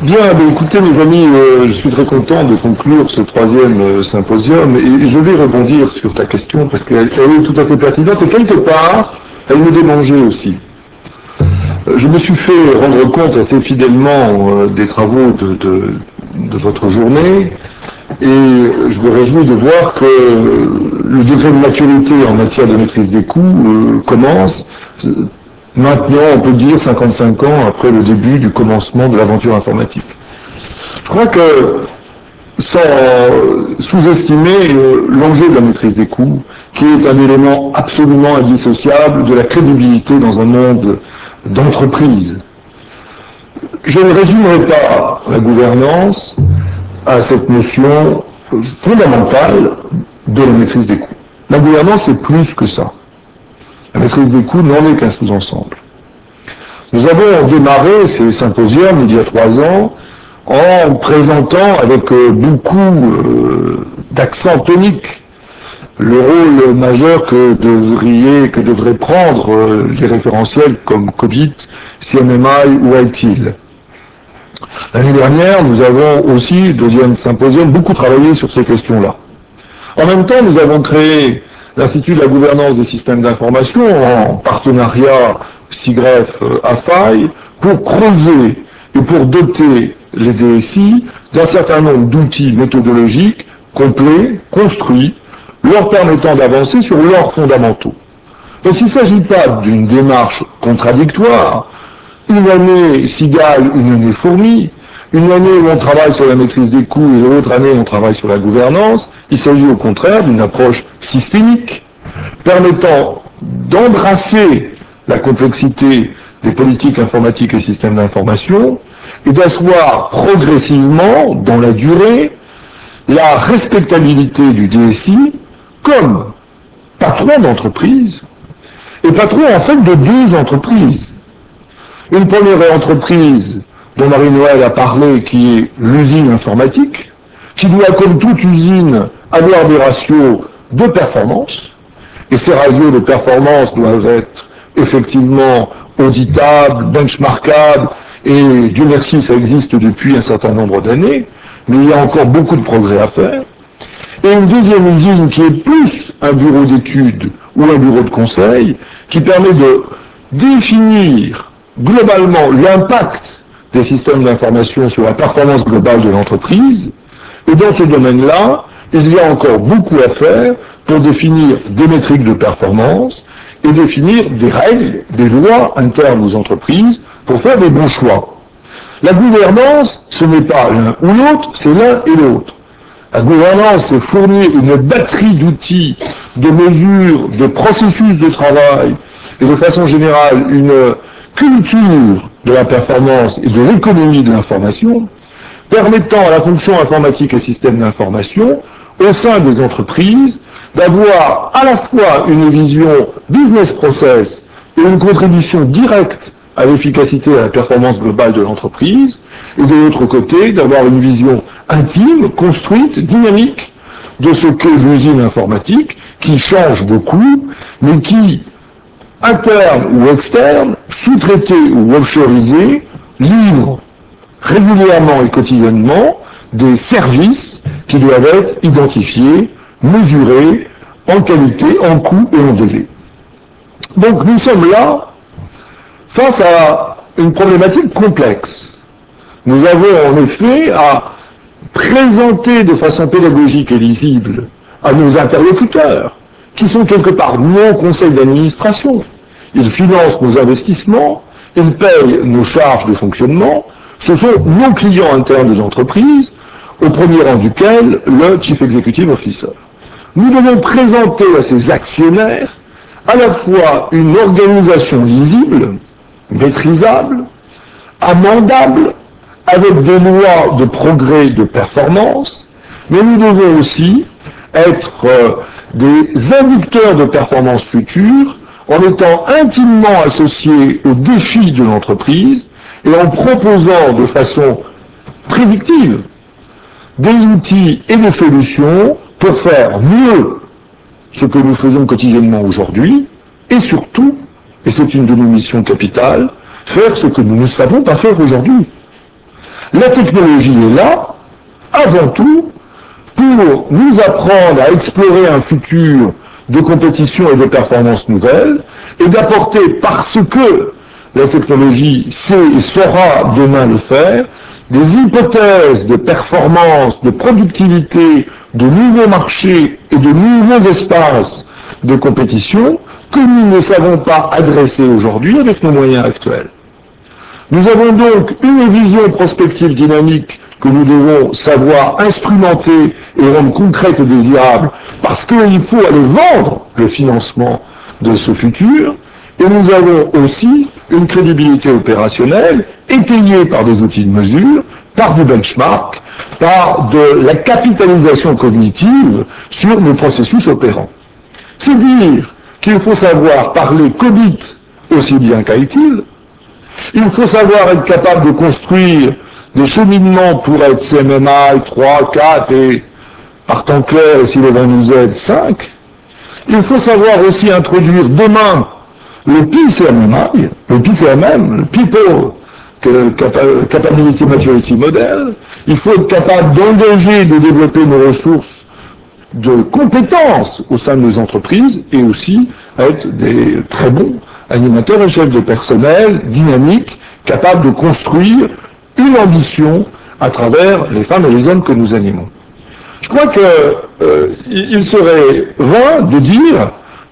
Bien, écoutez mes amis, je suis très content de conclure ce troisième symposium et je vais rebondir sur ta question parce qu'elle est tout à fait pertinente et quelque part, elle me démangeait aussi. Je me suis fait rendre compte assez fidèlement des travaux de votre journée et je me réjouis de voir que le degré de maturité en matière de maîtrise des coûts commence. Maintenant, on peut dire 55 ans après le début du commencement de l'aventure informatique. Je crois que, sans sous-estimer l'enjeu de la maîtrise des coûts, qui est un élément absolument indissociable de la crédibilité dans un monde d'entreprise. Je ne résumerai pas la gouvernance à cette notion fondamentale de la maîtrise des coûts. La gouvernance est plus que ça. La maîtrise des coûts n'en est qu'un sous-ensemble. Nous avons démarré ces symposiums il y a 3 ans en présentant avec beaucoup d'accent tonique le rôle majeur que devraient prendre les référentiels comme COBIT, CMMI ou ITIL. L'année dernière, nous avons aussi, deuxième symposium, beaucoup travaillé sur ces questions-là. En même temps, nous avons créé l'Institut de la gouvernance des systèmes d'information en partenariat SIGREF-AFAI pour creuser et pour doter les DSI d'un certain nombre d'outils méthodologiques complets, construits, leur permettant d'avancer sur leurs fondamentaux. Donc il ne s'agit pas d'une démarche contradictoire, une année cigale, une année fourmi, une année où on travaille sur la maîtrise des coûts et l'autre année où on travaille sur la gouvernance. Il s'agit au contraire d'une approche systémique permettant d'embrasser la complexité des politiques informatiques et systèmes d'information et d'asseoir progressivement, dans la durée, la respectabilité du DSI comme patron d'entreprise et patron en fait de 2 entreprises. Une première entreprise dont Marie-Noël a parlé, qui est l'usine informatique, qui doit, comme toute usine, avoir des ratios de performance, et ces ratios de performance doivent être effectivement auditables, benchmarkables, et Dieu merci, ça existe depuis un certain nombre d'années, mais il y a encore beaucoup de progrès à faire. Et une deuxième usine qui est plus un bureau d'études ou un bureau de conseil, qui permet de définir globalement l'impact des systèmes d'information sur la performance globale de l'entreprise. Et dans ce domaine-là, il y a encore beaucoup à faire pour définir des métriques de performance et définir des règles, des lois internes aux entreprises pour faire des bons choix. La gouvernance, ce n'est pas l'un ou l'autre, c'est l'un et l'autre. La gouvernance, c'est fournir une batterie d'outils, de mesures, de processus de travail, et de façon générale, une culture de la performance et de l'économie de l'information, permettant à la fonction informatique et système d'information, au sein des entreprises, d'avoir à la fois une vision business process et une contribution directe à l'efficacité et à la performance globale de l'entreprise, et de l'autre côté, d'avoir une vision intime, construite, dynamique de ce qu'est l'usine informatique, qui change beaucoup, mais qui, interne ou externe, sous-traité ou offshoreisé, livre régulièrement et quotidiennement des services qui doivent être identifiés, mesurés en qualité, en coût et en délai. Donc nous sommes là face à une problématique complexe. Nous avons en effet à présenter de façon pédagogique et lisible à nos interlocuteurs, qui sont quelque part nos conseils d'administration. Ils financent nos investissements, ils payent nos charges de fonctionnement, ce sont nos clients internes de l'entreprise, au premier rang duquel le Chief Executive Officer. Nous devons présenter à ces actionnaires à la fois une organisation lisible, maîtrisable, amendable, avec des lois de progrès de performance, mais nous devons aussi être des inducteurs de performance future en étant intimement associés aux défis de l'entreprise et en proposant de façon prédictive des outils et des solutions pour faire mieux ce que nous faisons quotidiennement aujourd'hui et surtout, et c'est une de nos missions capitales, faire ce que nous ne savons pas faire aujourd'hui. La technologie est là, avant tout, pour nous apprendre à explorer un futur de compétition et de performance nouvelles, et d'apporter, parce que la technologie sait et saura demain le faire, des hypothèses de performance, de productivité, de nouveaux marchés et de nouveaux espaces de compétition que nous ne savons pas adresser aujourd'hui avec nos moyens actuels. Nous avons donc une vision prospective dynamique que nous devons savoir instrumenter et rendre concrète et désirable, parce qu'il faut aller vendre le financement de ce futur, et nous avons aussi une crédibilité opérationnelle étayée par des outils de mesure, par du benchmark, par de la capitalisation cognitive sur nos processus opérants. C'est dire qu'il faut savoir parler COBIT aussi bien qu'ITIL. Il faut savoir être capable de construire des cheminements pour être CMMI 3, 4 et, par temps clair, et si le vent nous aide, 5. Il faut savoir aussi introduire demain le PCMMI, le PCMM, le People Capability Maturity Model. Il faut être capable d'engager et de développer nos ressources de compétences au sein de nos entreprises et aussi être des très bons animateurs et chefs de personnel dynamiques, capables de construire une ambition à travers les femmes et les hommes que nous animons. Je crois qu'il serait vain de dire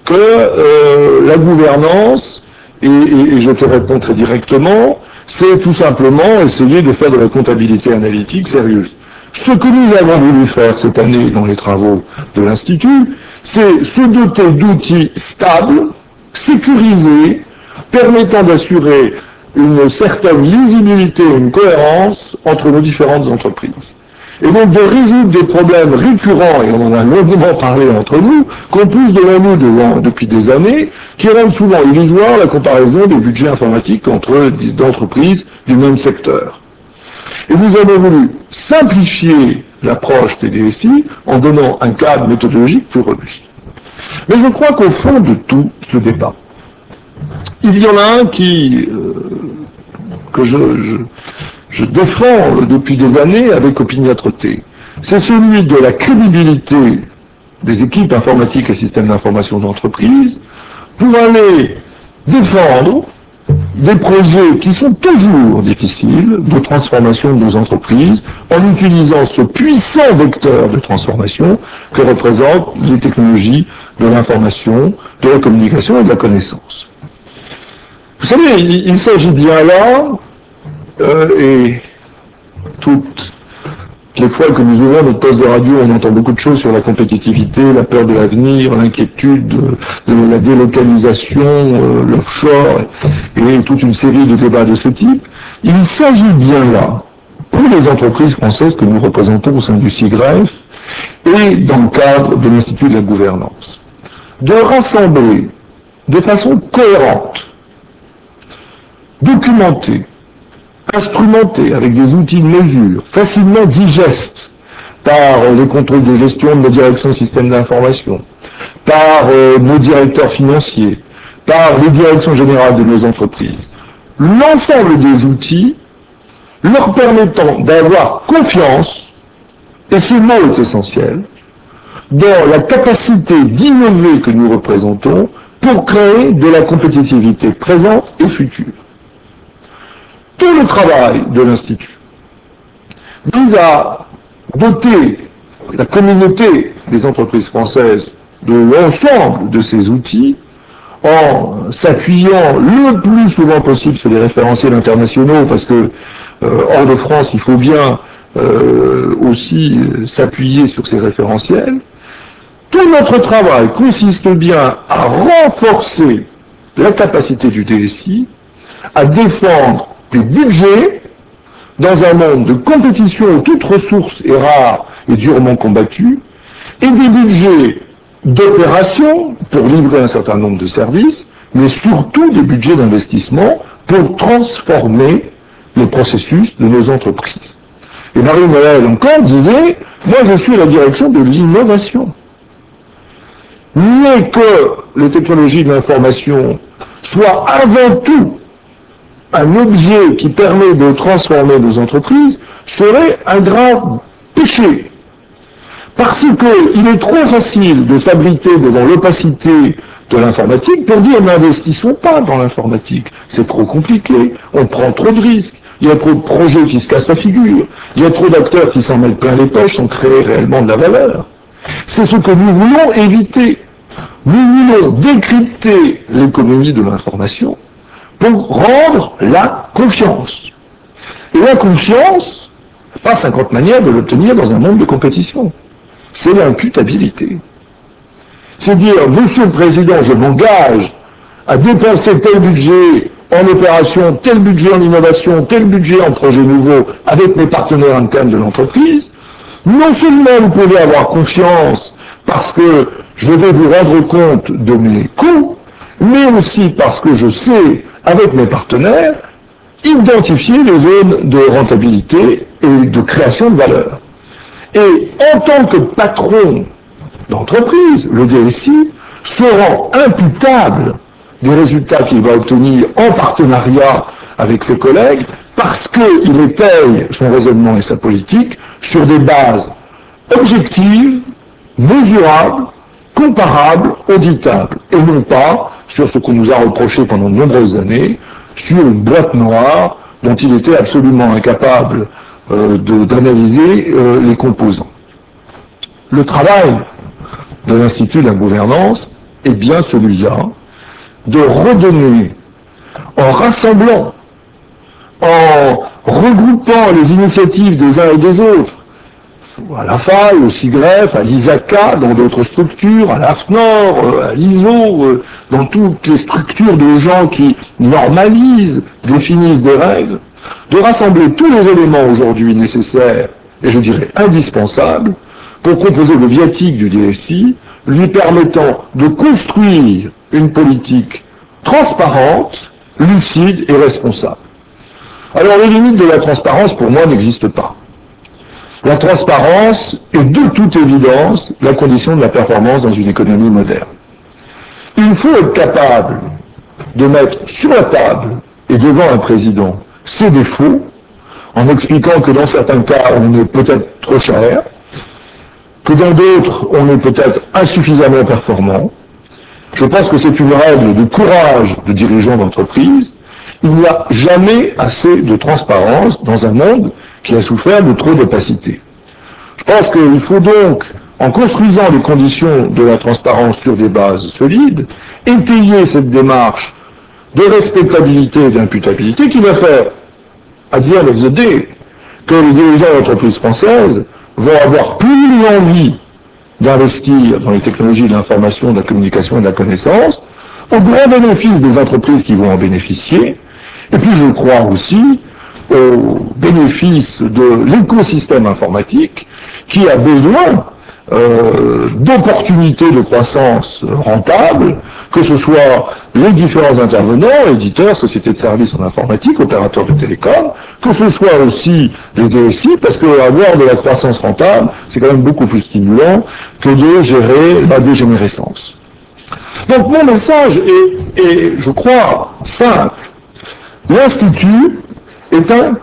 que la gouvernance, et je te réponds très directement, c'est tout simplement essayer de faire de la comptabilité analytique sérieuse. Ce que nous avons voulu faire cette année dans les travaux de l'Institut, c'est se doter d'outils stables, sécurisés, permettant d'assurer une certaine lisibilité et une cohérence entre nos différentes entreprises. Et donc de résoudre des problèmes récurrents, et on en a longuement parlé entre nous, qu'on pousse devant nous depuis des années, qui rendent souvent illusoire la comparaison des budgets informatiques entre entreprises du même secteur. Et nous avons voulu simplifier l'approche des DSI en donnant un cadre méthodologique plus robuste. Mais je crois qu'au fond de tout ce débat, il y en a un que je défends depuis des années avec opiniâtreté. C'est celui de la crédibilité des équipes informatiques et systèmes d'information d'entreprise pour aller défendre des projets qui sont toujours difficiles de transformation de nos entreprises en utilisant ce puissant vecteur de transformation que représentent les technologies de l'information, de la communication et de la connaissance. Vous savez, il s'agit bien là, et toutes les fois que nous ouvrons notre poste de radio, on entend beaucoup de choses sur la compétitivité, la peur de l'avenir, l'inquiétude de la délocalisation, l'offshore, et toute une série de débats de ce type. Il s'agit bien là, pour les entreprises françaises que nous représentons au sein du CIGREF, et dans le cadre de l'Institut de la gouvernance, de rassembler de façon cohérente, documentée, instrumenté avec des outils de mesure facilement digestes par les contrôles de gestion de nos directions systèmes d'information, par nos directeurs financiers, par les directions générales de nos entreprises, l'ensemble des outils leur permettant d'avoir confiance, et ce mot est essentiel, dans la capacité d'innover que nous représentons pour créer de la compétitivité présente et future. Tout le travail de l'Institut vise à doter la communauté des entreprises françaises de l'ensemble de ces outils en s'appuyant le plus souvent possible sur les référentiels internationaux, parce que hors de France, il faut bien aussi s'appuyer sur ces référentiels. Tout notre travail consiste bien à renforcer la capacité du DSI à défendre des budgets dans un monde de compétition où toute ressource est rare et durement combattue, et des budgets d'opération pour livrer un certain nombre de services, mais surtout des budgets d'investissement pour transformer les processus de nos entreprises. Et Marie-Noël encore disait, moi je suis à la direction de l'innovation. Mais que les technologies de l'information soient avant tout un objet qui permet de transformer nos entreprises serait un grave péché. Parce qu'il est trop facile de s'abriter devant l'opacité de l'informatique pour dire n'investissons pas dans l'informatique. C'est trop compliqué, on prend trop de risques, il y a trop de projets qui se cassent la figure, il y a trop d'acteurs qui s'en mettent plein les poches sans créer réellement de la valeur. C'est ce que nous voulons éviter. Nous voulons décrypter l'économie de l'information pour rendre la confiance. Et la confiance, pas 50 manières de l'obtenir dans un monde de compétition. C'est l'imputabilité. C'est dire, Monsieur le Président, je m'engage à dépenser tel budget en opération, tel budget en innovation, tel budget en projet nouveau avec mes partenaires internes de l'entreprise. Non seulement vous pouvez avoir confiance parce que je vais vous rendre compte de mes coûts, mais aussi parce que je sais, avec mes partenaires, identifier les zones de rentabilité et de création de valeur. Et en tant que patron d'entreprise, le DSI se rend imputable des résultats qu'il va obtenir en partenariat avec ses collègues parce qu'il étaye son raisonnement et sa politique sur des bases objectives, mesurables, comparables, auditables, et non pas sur ce qu'on nous a reproché pendant de nombreuses années, sur une boîte noire dont il était absolument incapable d'analyser les composants. Le travail de l'Institut de la gouvernance est bien celui-là de redonner, en rassemblant, en regroupant les initiatives des uns et des autres, à la FAI, au SIGREF, à l'ISACA, dans d'autres structures, à l'AFNOR, à l'ISO, dans toutes les structures de gens qui normalisent, définissent des règles, de rassembler tous les éléments aujourd'hui nécessaires, et je dirais indispensables, pour composer le viatique du DSI, lui permettant de construire une politique transparente, lucide et responsable. Alors les limites de la transparence, pour moi, n'existent pas. La transparence est de toute évidence la condition de la performance dans une économie moderne. Il faut être capable de mettre sur la table et devant un président ses défauts, en expliquant que dans certains cas, on est peut-être trop cher, que dans d'autres, on est peut-être insuffisamment performant. Je pense que c'est une règle de courage de dirigeants d'entreprise. Il n'y a jamais assez de transparence dans un monde qui a souffert de trop d'opacité. Je pense qu'il faut donc, en construisant les conditions de la transparence sur des bases solides, étayer cette démarche de respectabilité et d'imputabilité qui va faire, à the end of the day, que les dirigeants d'entreprises françaises vont avoir plus envie d'investir dans les technologies de l'information, de la communication et de la connaissance, au grand bénéfice des entreprises qui vont en bénéficier, et puis je crois aussi au bénéfice de l'écosystème informatique qui a besoin d'opportunités de croissance rentables, que ce soit les différents intervenants, éditeurs, sociétés de services en informatique, opérateurs de télécom, que ce soit aussi les DSI, parce que avoir de la croissance rentable, c'est quand même beaucoup plus stimulant que de gérer la dégénérescence. Donc mon message est, je crois, simple. L'Institut est un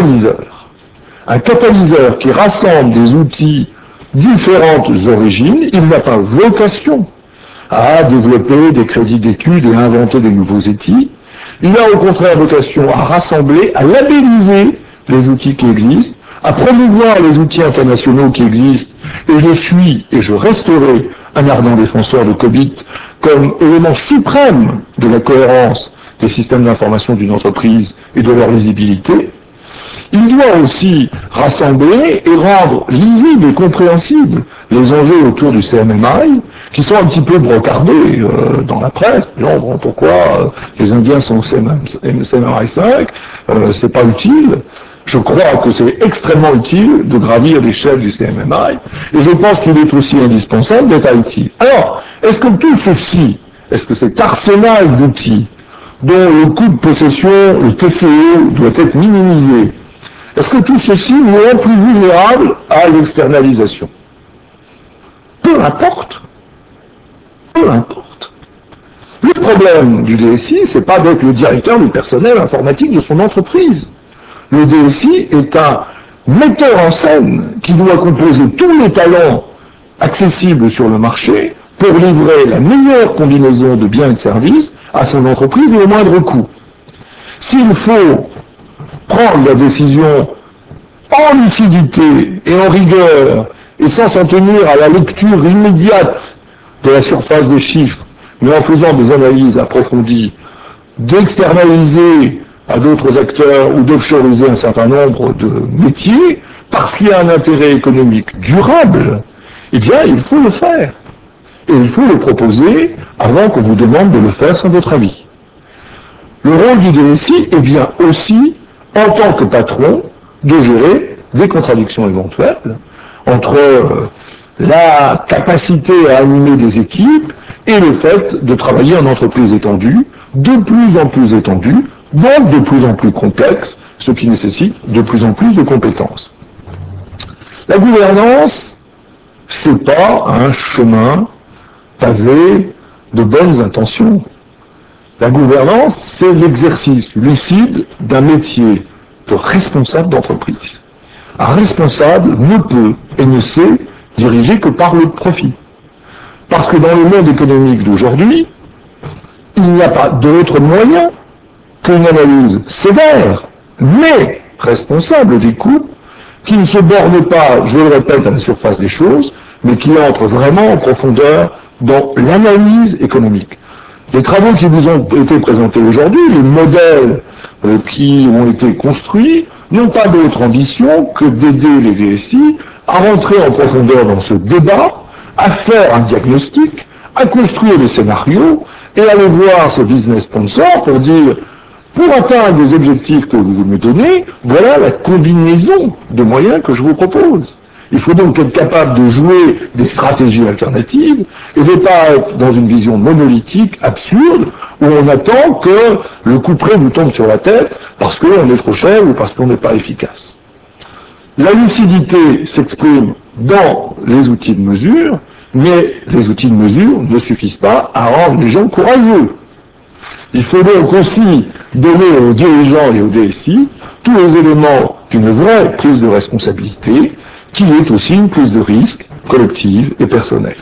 catalyseur qui rassemble des outils différentes origines. Il n'a pas vocation à développer des crédits d'études et à inventer des nouveaux outils. Il a au contraire vocation à rassembler, à labelliser les outils qui existent, à promouvoir les outils internationaux qui existent, et je suis et je resterai un ardent défenseur de COBIT comme élément suprême de la cohérence des systèmes d'information d'une entreprise et de leur lisibilité. Il doit aussi rassembler et rendre lisibles et compréhensibles les enjeux autour du CMMI, qui sont un petit peu brocardés dans la presse. Bon, pourquoi les Indiens sont au CMMI 5 c'est pas utile. Je crois que c'est extrêmement utile de gravir l'échelle du CMMI, et je pense qu'il est aussi indispensable d'être utile. Alors, est-ce que tout ceci, est-ce que cet arsenal d'outils, dont le coût de possession, le TCO, doit être minimisé, est-ce que tout ceci nous rend plus vulnérables à l'externalisation? Peu importe. Peu importe. Le problème du DSI, c'est pas d'être le directeur du personnel informatique de son entreprise. Le DSI est un metteur en scène qui doit composer tous les talents accessibles sur le marché pour livrer la meilleure combinaison de biens et de services à son entreprise et au moindre coût. S'il faut prendre la décision en lucidité et en rigueur et sans s'en tenir à la lecture immédiate de la surface des chiffres, mais en faisant des analyses approfondies, d'externaliser à d'autres acteurs ou d'offshoriser un certain nombre de métiers, parce qu'il y a un intérêt économique durable, eh bien, il faut le faire. Et il faut le proposer avant qu'on vous demande de le faire sans votre avis. Le rôle du DSI est bien aussi, en tant que patron, de gérer des contradictions éventuelles entre la capacité à animer des équipes et le fait de travailler en entreprise étendue, de plus en plus étendue, donc de plus en plus complexe, ce qui nécessite de plus en plus de compétences. La gouvernance, c'est pas un chemin pavé de bonnes intentions. La gouvernance, c'est l'exercice lucide d'un métier de responsable d'entreprise. Un responsable ne peut et ne sait diriger que par le profit. Parce que dans le monde économique d'aujourd'hui, il n'y a pas d'autre moyen qu'une analyse sévère, mais responsable des coûts, qui ne se borne pas, je le répète, à la surface des choses, mais qui entre vraiment en profondeur dans l'analyse économique. Les travaux qui vous ont été présentés aujourd'hui, les modèles qui ont été construits, n'ont pas d'autre ambition que d'aider les DSI à rentrer en profondeur dans ce débat, à faire un diagnostic, à construire des scénarios et à aller voir ce business sponsor pour dire, pour atteindre les objectifs que vous me donnez, voilà la combinaison de moyens que je vous propose. Il faut donc être capable de jouer des stratégies alternatives et de ne pas être dans une vision monolithique, absurde, où on attend que le coup près vous tombe sur la tête parce qu'on est trop cher ou parce qu'on n'est pas efficace. La lucidité s'exprime dans les outils de mesure, mais les outils de mesure ne suffisent pas à rendre les gens courageux. Il faut donc aussi donner aux dirigeants et aux DSI tous les éléments d'une vraie prise de responsabilité, qui est aussi une prise de risque collective et personnelle.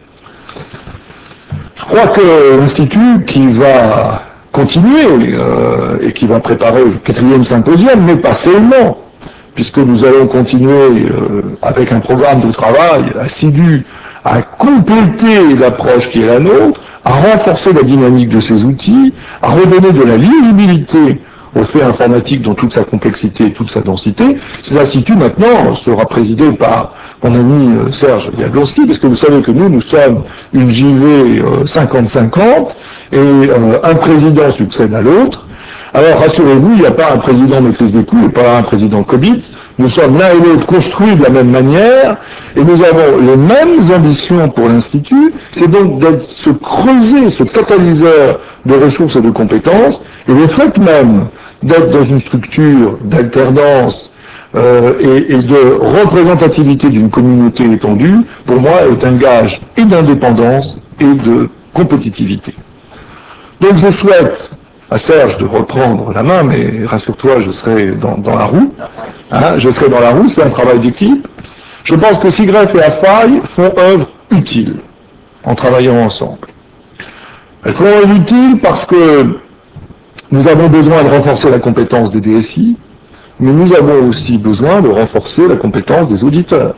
Je crois que l'Institut qui va continuer et qui va préparer le 4e symposium, mais pas seulement, puisque nous allons continuer avec un programme de travail assidu à compléter l'approche qui est la nôtre, à renforcer la dynamique de ces outils, à redonner de la lisibilité au fait informatique dans toute sa complexité et toute sa densité. Cet institut maintenant sera présidé par mon ami Serge Jablonski, parce que vous savez que nous sommes une JV 50-50 et un président succède à l'autre. Alors rassurez-vous, il n'y a pas un président maîtrise des coûts et pas un président Covid. Nous sommes l'un et l'autre construits de la même manière et nous avons les mêmes ambitions pour l'Institut. C'est donc de se creuser ce catalyseur de ressources et de compétences, et le fait même d'être dans une structure d'alternance et de représentativité d'une communauté étendue, pour moi, est un gage et d'indépendance et de compétitivité. Donc je souhaite à Serge de reprendre la main, mais rassure-toi, je serai dans la roue. Hein, je serai dans la roue, c'est un travail d'équipe. Je pense que SIGREF et AFAI font œuvre utile en travaillant ensemble. Elles font œuvre utile parce que nous avons besoin de renforcer la compétence des DSI, mais nous avons aussi besoin de renforcer la compétence des auditeurs.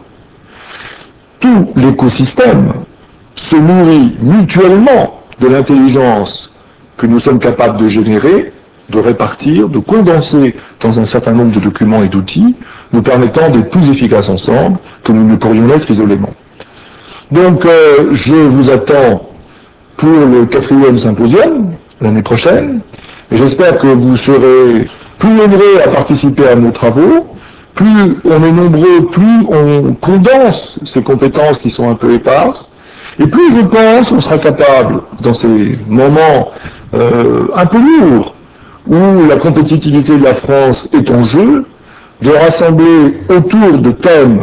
Tout l'écosystème se nourrit mutuellement de l'intelligence que nous sommes capables de générer, de répartir, de condenser dans un certain nombre de documents et d'outils, nous permettant d'être plus efficaces ensemble que nous ne pourrions l'être isolément. Donc je vous attends pour le 4e symposium l'année prochaine, et j'espère que vous serez plus nombreux à participer à nos travaux. Plus on est nombreux, plus on condense ces compétences qui sont un peu éparses, et plus je pense on sera capable, dans ces moments un peu lourds, où la compétitivité de la France est en jeu, de rassembler autour de thèmes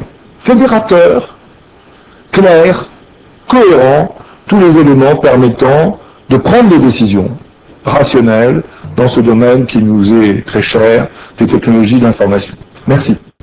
fédérateurs, clairs, cohérents, tous les éléments permettant de prendre des décisions rationnelles dans ce domaine qui nous est très cher, des technologies d'information. Merci.